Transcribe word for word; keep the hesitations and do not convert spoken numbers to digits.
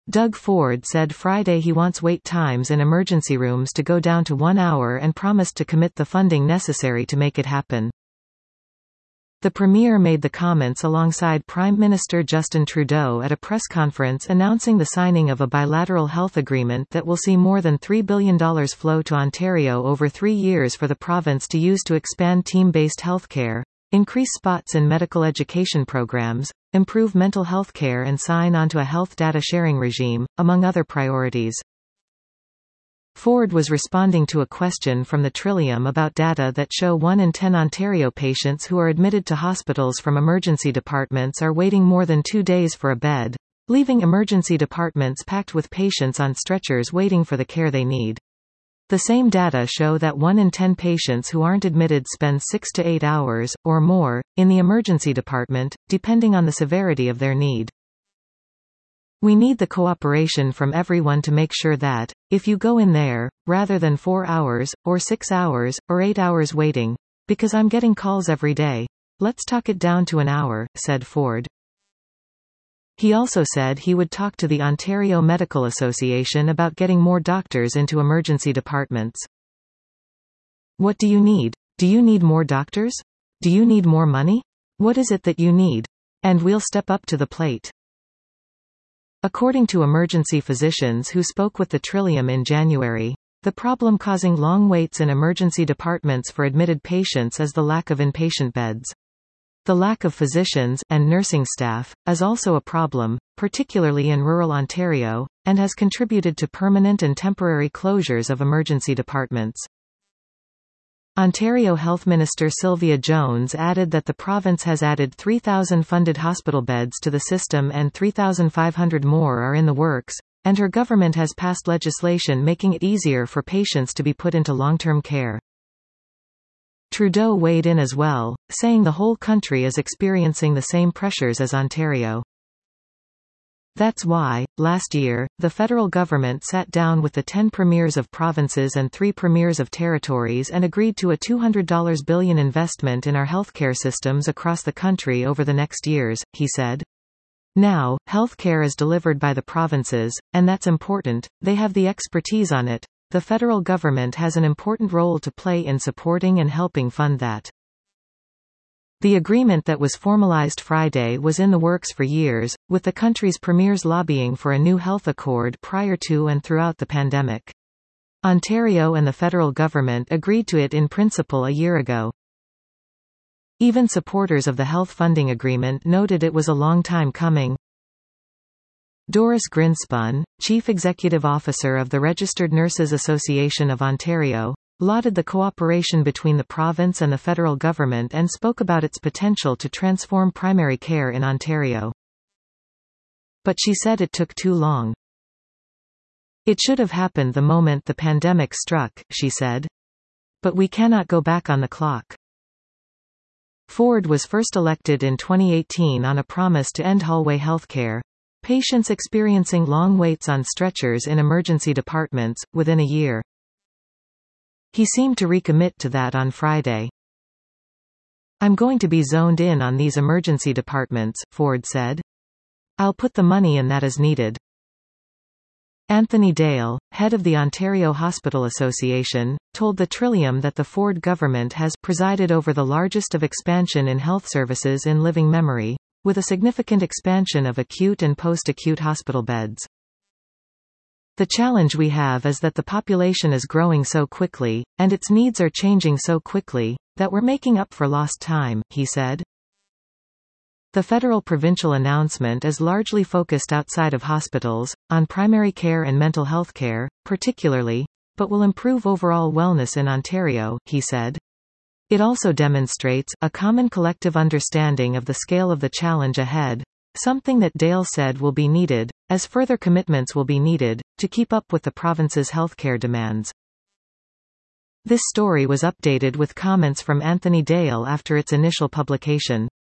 Doug Ford said Friday he wants wait times in emergency rooms to go down to one hour and promised to commit the funding necessary to make it happen. The Premier made the comments alongside Prime Minister Justin Trudeau at a press conference announcing the signing of a bilateral health agreement that will see more than three billion dollars flow to Ontario over three years for the province to use to expand team-based healthcare, increase spots in medical education programs, improve mental health care and sign onto a health data sharing regime, among other priorities. Ford was responding to a question from the Trillium about data that show one in ten Ontario patients who are admitted to hospitals from emergency departments are waiting more than two days for a bed, leaving emergency departments packed with patients on stretchers waiting for the care they need. The same data show that one in ten patients who aren't admitted spend six to eight hours, or more, in the emergency department, depending on the severity of their need. We need the cooperation from everyone to make sure that, if you go in there, rather than four hours, or six hours, or eight hours waiting, because I'm getting calls every day, let's talk it down to an hour, said Ford. He also said he would talk to the Ontario Medical Association about getting more doctors into emergency departments. What do you need? Do you need more doctors? Do you need more money? What is it that you need? And we'll step up to the plate. According to emergency physicians who spoke with the Trillium in January, the problem causing long waits in emergency departments for admitted patients is the lack of inpatient beds. The lack of physicians and nursing staff is also a problem, particularly in rural Ontario, and has contributed to permanent and temporary closures of emergency departments. Ontario Health Minister Sylvia Jones added that the province has added three thousand funded hospital beds to the system and three thousand five hundred more are in the works, and her government has passed legislation making it easier for patients to be put into long-term care. Trudeau weighed in as well, saying the whole country is experiencing the same pressures as Ontario. That's why, last year, the federal government sat down with the ten premiers of provinces and three premiers of territories and agreed to a two hundred billion dollars investment in our healthcare systems across the country over the next years, he said. Now, healthcare is delivered by the provinces, and that's important, they have the expertise on it. The federal government has an important role to play in supporting and helping fund that. The agreement that was formalized Friday was in the works for years, with the country's premiers lobbying for a new health accord prior to and throughout the pandemic. Ontario and the federal government agreed to it in principle a year ago. Even supporters of the health funding agreement noted it was a long time coming. Doris Grinspun, Chief Executive Officer of the Registered Nurses Association of Ontario, lauded the cooperation between the province and the federal government and spoke about its potential to transform primary care in Ontario. But she said it took too long. It should have happened the moment the pandemic struck, she said. But we cannot go back on the clock. Ford was first elected in twenty eighteen on a promise to end hallway healthcare, patients experiencing long waits on stretchers in emergency departments, within a year. He seemed to recommit to that on Friday. I'm going to be zoned in on these emergency departments, Ford said. I'll put the money in that is needed. Anthony Dale, head of the Ontario Hospital Association, told the Trillium that the Ford government has presided over the largest of expansion in health services in living memory, with a significant expansion of acute and post-acute hospital beds. The challenge we have is that the population is growing so quickly, and its needs are changing so quickly, that we're making up for lost time, he said. The federal-provincial announcement is largely focused outside of hospitals, on primary care and mental health care, particularly, but will improve overall wellness in Ontario, he said. It also demonstrates a common collective understanding of the scale of the challenge ahead, something that Dale said will be needed, as further commitments will be needed, to keep up with the province's healthcare demands. This story was updated with comments from Anthony Dale after its initial publication.